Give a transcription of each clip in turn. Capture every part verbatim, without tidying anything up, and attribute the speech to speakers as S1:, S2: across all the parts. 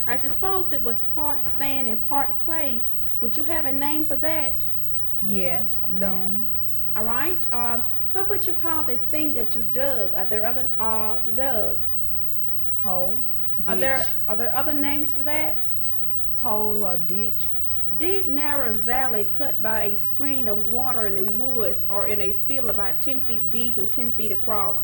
S1: I suppose it was part sand and part clay. Would you have a name for that?
S2: Yes, loam.
S1: All right. Um, what would you call this thing that you dug? Are there other uh dug?
S2: Hole,
S1: Are
S2: ditch.
S1: there are there other names for that?
S2: Hole or ditch.
S1: Deep narrow valley cut by a screen of water in the woods or in a field about ten feet deep and ten feet across.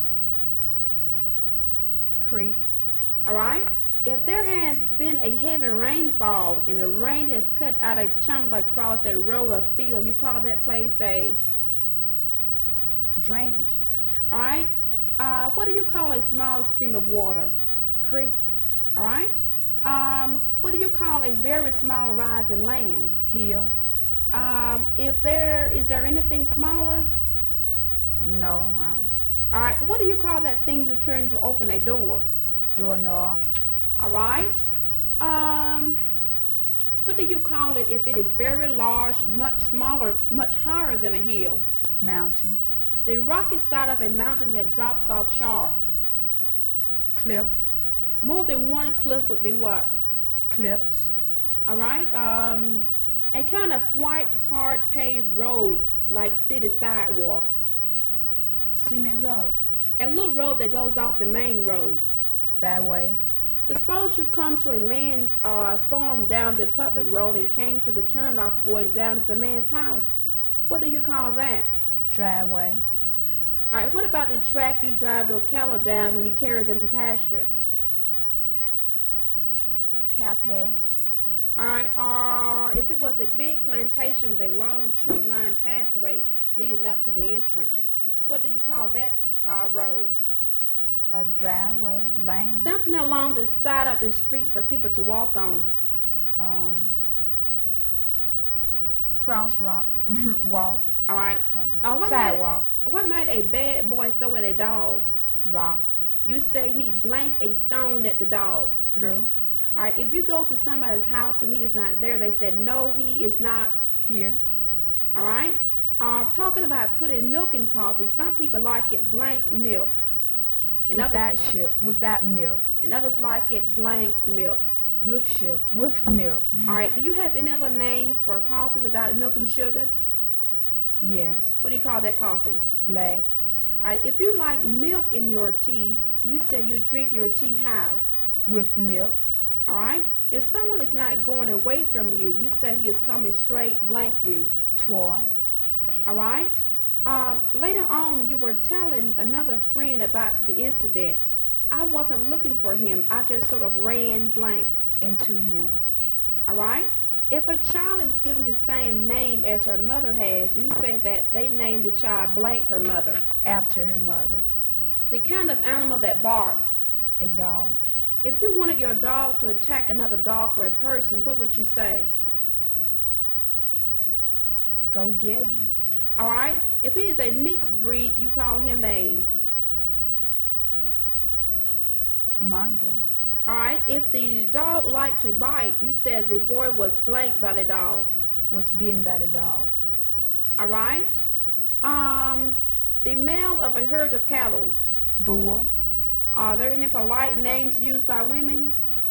S2: Creek.
S1: All right. If there has been a heavy rainfall and the rain has cut out a channel across a road or field, you call that place a.
S2: Drainage.
S1: All right. Uh, what do you call a small stream of water?
S2: Creek.
S1: All right. Um, what do you call a very small rise in land?
S2: Hill.
S1: Um, if there is there anything smaller?
S2: No. Uh,
S1: All right. What do you call that thing you turn to open a door?
S2: doorknob.
S1: All right. Um, what do you call it if it is very large, much smaller, much higher than a hill?
S2: Mountain.
S1: The rocky side of a mountain that drops off sharp.
S2: Cliff.
S1: More than one cliff would be what?
S2: Cliffs.
S1: All right. Um, a kind of white, hard paved road like city sidewalks.
S2: Cement road.
S1: A little road that goes off the main road.
S2: Byway.
S1: Suppose you come to a man's uh, farm down the public road and came to the turnoff going down to the man's house. What do you call that?
S2: Driveway.
S1: All right. What about the track you drive your cattle down when you carry them to pasture?
S2: Cow path.
S1: All right. Or if it was a big plantation with a long tree-lined pathway leading up to the entrance, what do you call that uh, road?
S2: A driveway. A lane.
S1: Something along the side of the street for people to walk on.
S2: Um. Cross rock. Walk.
S1: All right.
S2: Um,
S1: Uh, what
S2: sidewalk.
S1: Might, what might a bad boy throw at a dog?
S2: Rock.
S1: You say he blanked a stone at the dog.
S2: Through.
S1: All right. If you go to somebody's house and he is not there, they said no, he is not.
S2: Here.
S1: All right. Uh, talking about putting milk in coffee. Some people like it blank milk. And
S2: With
S1: others,
S2: that sugar. With that milk.
S1: and others like it blank milk.
S2: With sugar. With milk.
S1: All right. Do you have any other names for coffee without milk and sugar?
S2: Yes.
S1: What do you call that coffee?
S2: Black.
S1: All right. If you like milk in your tea, you say you drink your tea how?
S2: With milk.
S1: All right. If someone is not going away from you, you say he is coming straight blank you.
S2: Toward.
S1: All right. Um, later on, you were telling another friend about the incident. I wasn't looking for him. I just sort of ran blank.
S2: Into him.
S1: All right. If a child is given the same name as her mother has, you say that they named the child blank her mother.
S2: After her mother.
S1: The kind of animal that barks.
S2: A dog.
S1: If you wanted your dog to attack another dog or a person, what would you say?
S2: Go get him.
S1: All right. If he is a mixed breed, you call him a.
S2: Mongrel.
S1: All right. If the dog liked to bite, you said the boy was blanked by the dog.
S2: Was bitten by the dog.
S1: All right. Um, the male of a herd of cattle.
S2: Bull.
S1: Are there any polite names used by women?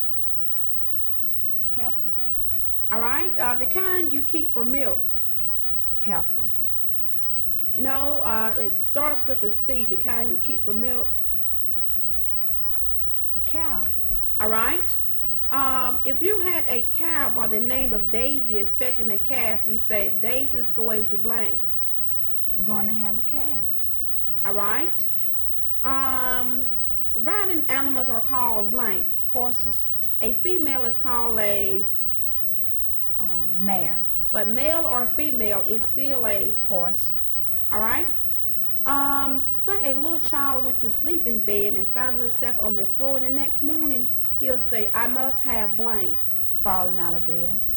S2: Heifer.
S1: All right. Uh, the kind you keep for milk.
S2: Heifer.
S1: No. Uh, it starts with a C. The kind you keep for milk.
S2: A cow.
S1: All right. Um, if you had a cow by the name of Daisy expecting a calf, you say Daisy's going to blank.
S2: Going to have a calf.
S1: All right. Um, riding animals are called blank.
S2: Horses.
S1: A female is called a,
S2: Um, mare.
S1: but male or female is still a.
S2: Horse.
S1: All right. Um, say a little child went to sleep in bed and found herself on the floor the next morning. He'll say, I must have blank.
S2: Falling out of bed.